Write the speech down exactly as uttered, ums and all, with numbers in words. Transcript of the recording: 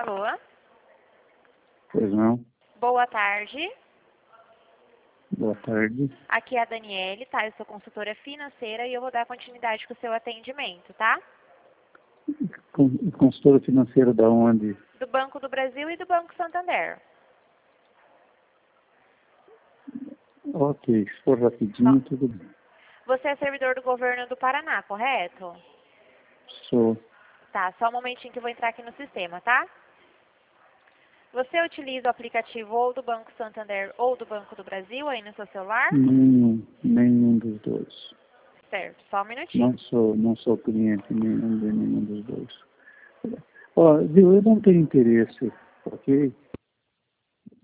Alô? Pois não. Boa tarde. Boa tarde. Aqui é a Daniele, tá? Eu sou consultora financeira e eu vou dar continuidade com o seu atendimento, tá? Con- Consultora financeira da onde? Do Banco do Brasil e do Banco Santander. Ok, se for rapidinho, tudo bem. Você é servidor do governo do Paraná, correto? Sou. Tá, só um momentinho que eu vou entrar aqui no sistema, tá? Você utiliza o aplicativo ou do Banco Santander ou do Banco do Brasil aí no seu celular? Nenhum, nenhum dos dois. Certo, só um minutinho. Não sou, não sou cliente nenhum de nenhum dos dois. Ó, viu, eu não tenho interesse, ok?